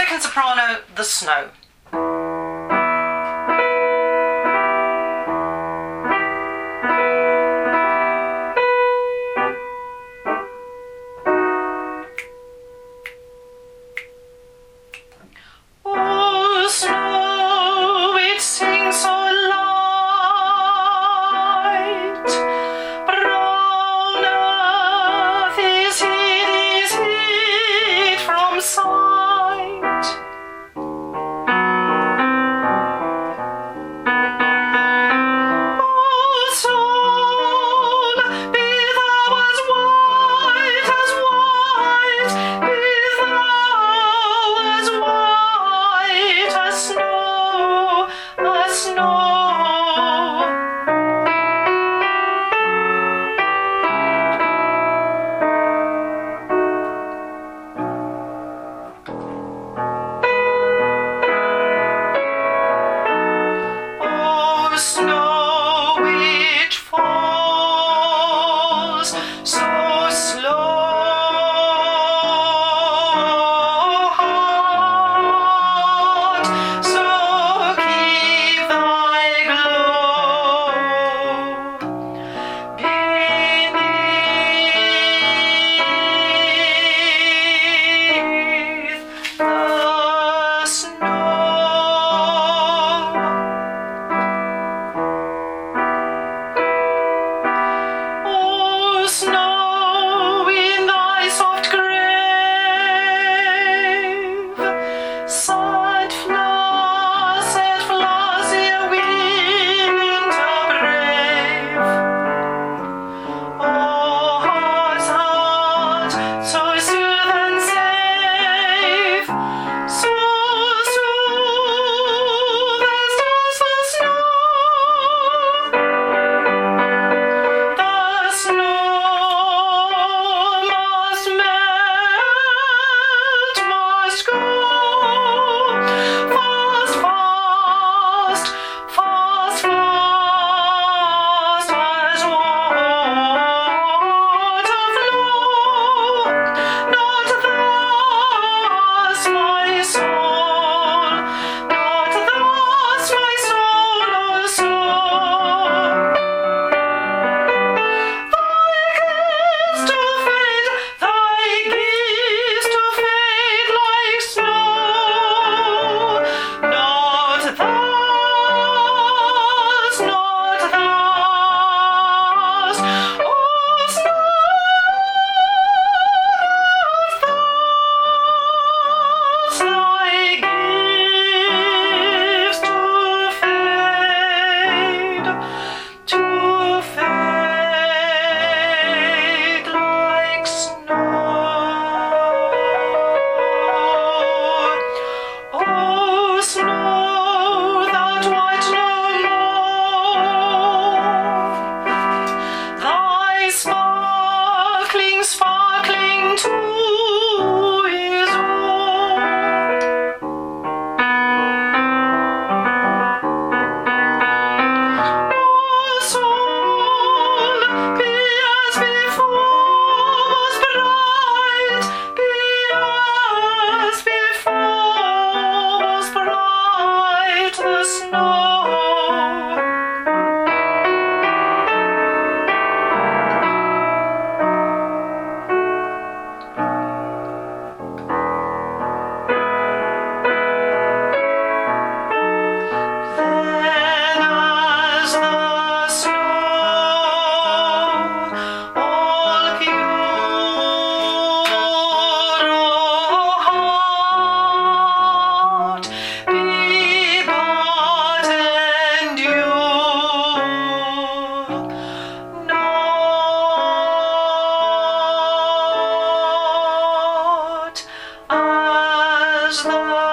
second soprano, The Snow. Oh, snow, it sings so light. Brown earth is hid from sight. Oh, soul, be thou as white, be thou as white as snow, as snow. Oh, snow which falls so hard, so keep thy glow beneath the snow. Oh, snow in thy soft grave, sad flowers, ere winter brave. Oh, heart, so soothe and safe, so soothe as does the snow. The snow must melt, must go fast, fast, fast, fast as water flow. Not thus, my soul, not thus, my soul, oh soul. Thy gifts to fade like snow. Not thus, not thus. Oh, snow, thus thy gifts to fade like snow. Oh, snow that white no more, thy sparkling, sparkling too is all. Oh, soul, be as before, was bright, be as before, was bright the snow. Then as the snow, all pure, oh heart, be but endure, not as the